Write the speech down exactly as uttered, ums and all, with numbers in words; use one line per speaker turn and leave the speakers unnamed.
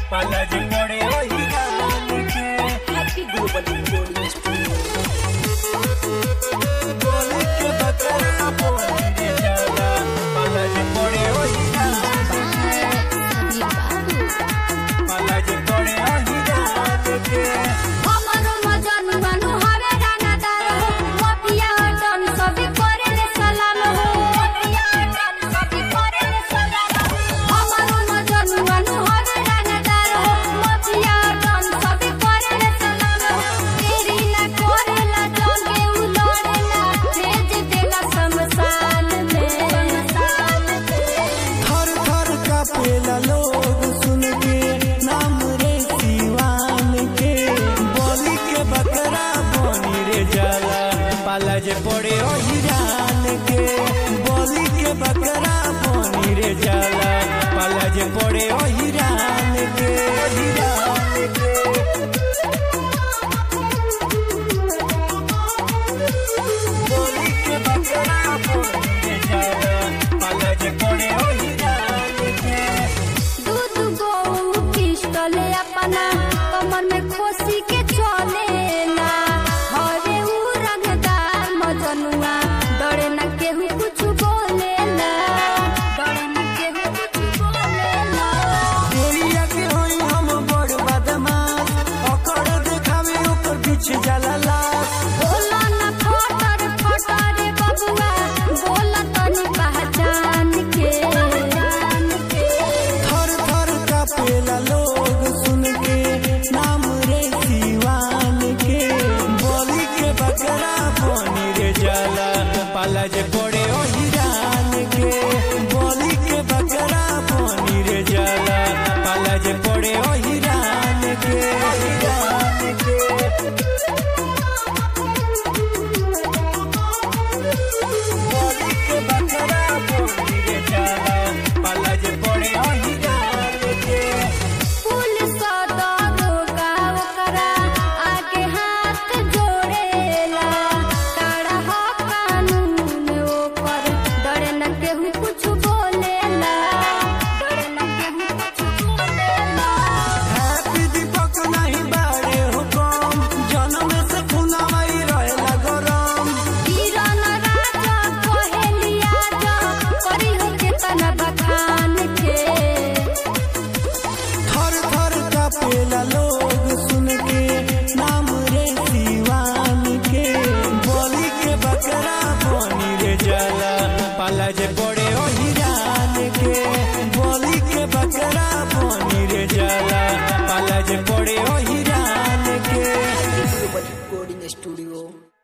पाला जी मोड़े वही गान के हैप्पी ग्लोबल रिकॉर्डिंग स्टूडियो बोले के बकरा बोले जाला पाला जी मोड़े वही गान के पाला जी मोड़े वही गान के
हमरो मजन बनु हवे रानादार हो मफिया हटन सभी करे ले सलाम हो मफिया हटन सभी करे ले सलाम हो हमरो मजन बनु हवे रानादार हो मफिया हटन सभी करे ले सलाम हो तेरी ना करे ला जंगे उलड़ेला भेज देला शमशान में शमशान में
थर थर कापेला लोग सुन के नाम रे दीवान के बोली के बकरा बनी रे जाला पाला जे पड़े ओ हिरान के बोली के बकरा बनी रे जाला पाला जे पड़े ओ हिरान के हिरान के बोली के बकरा बनी रे जाला पाला जे पड़े ओ हिरान के
दूध गो पिस्टल अपना कमर में खोसी के चलेला हरे उ रंगदार मजनुआ डरे न केहू कुछ बोलेला डरे न केहू कुछ बोलेला
देरिया के होई हम बड़ बदमाश ओकर देखावे ओकर पीछे जाला लाश
बोला न फटर फटर बबुआ बोला तनी पहचान के पहचान के
थर थर कापेला लोग सुन के नाम रे दीवान के बोली के बकरा बनी रे जाला पाला जे पड़े ओ हिरान के बोली के बकरा बनी रे जाला पाला जे पड़े ओ हिरान के हिरान के बोली के बकरा बनी रे जाला पाला जे पड़े ओ हिरान के
पुलिस दरोगा ओकरा आगे हाथ जोड़ेला काड़ा हो कानून ओकर डरे न केहू कुछ बोलेला डरे न केहू कुछ बोलेला
हैप्पी दीपक नहीं बाड़े हो कम जन्म से खुनावाई रहेला गरम
किरण राजा कहेलिया जा करी हो केतना बखान के
थर थर कापेला लोग सुन के नाम रे दीवान के बोली के बकरा बनी रे जाला पाला जे पड़े ओ हिरान के बोली के बकरा बनी रे जाला पाला जे पड़े ओ हिरान के
रिकॉर्डिंग स्टूडियो।